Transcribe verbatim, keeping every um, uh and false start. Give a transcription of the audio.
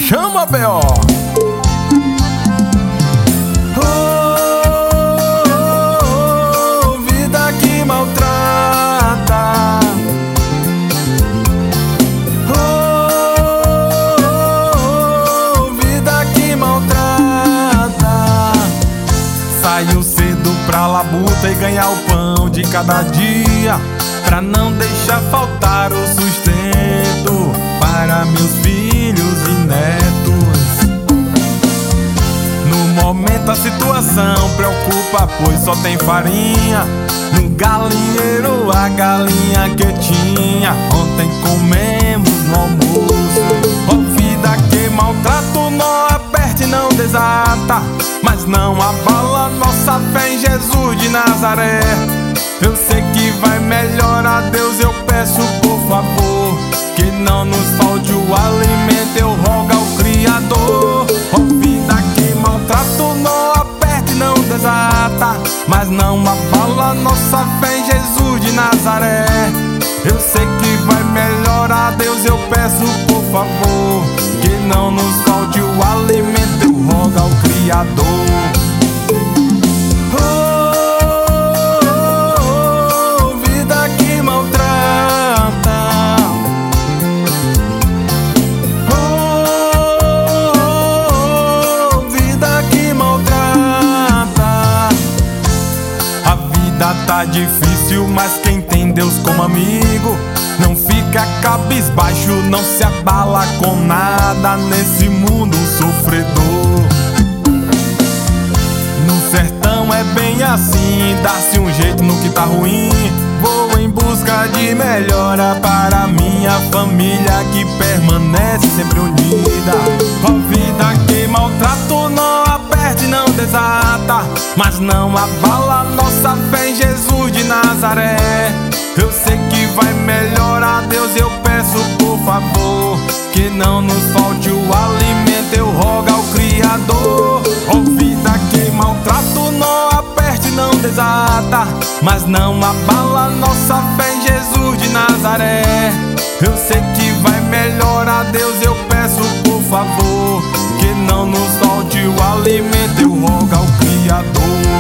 Chama, B O! Oh, vida que maltrata. Oh, vida que maltrata. Saiu cedo pra labuta e ganhar o pão de cada dia, pra não deixar faltar o sustento para meus filhos e netos. No momento a situação preocupa, pois só tem farinha no galinheiro, a galinha que tinha ontem comemos no almoço. Ó vida que maltrato, não aperte, não desata, mas não abala nossa fé em Jesus de Nazaré. Eu sei que vai melhorar, Deus, eu peço por favor, que não nos falte o alimento, eu rogo ao Criador. Ó vida que maltrato, não aperte, não desata, mas não abala nossa fé em Jesus de Nazaré. Eu sei que vai melhorar, Deus, eu peço por favor, que não nos falte o alimento, eu rogo ao Criador. Tá difícil, mas quem tem Deus como amigo não fica cabisbaixo, não se abala com nada nesse mundo sofredor. No sertão é bem assim, dá-se um jeito no que tá ruim. Vou em busca de melhora para minha família que permanece sempre unida. Ó vida que maltrato, não aperte, não desata, mas não abala nossa fé em Jesus de Nazaré. Eu sei que vai melhorar, Deus, eu peço por favor, que não nos falte o alimento, eu rogo ao Criador. Ó vida que maltrato, não aperte, não desata, mas não abala nossa fé em Jesus de Nazaré. Eu sei que vai melhorar, Deus, eu peço por favor, que não nos falte o alimento, eu rogo ao Criador.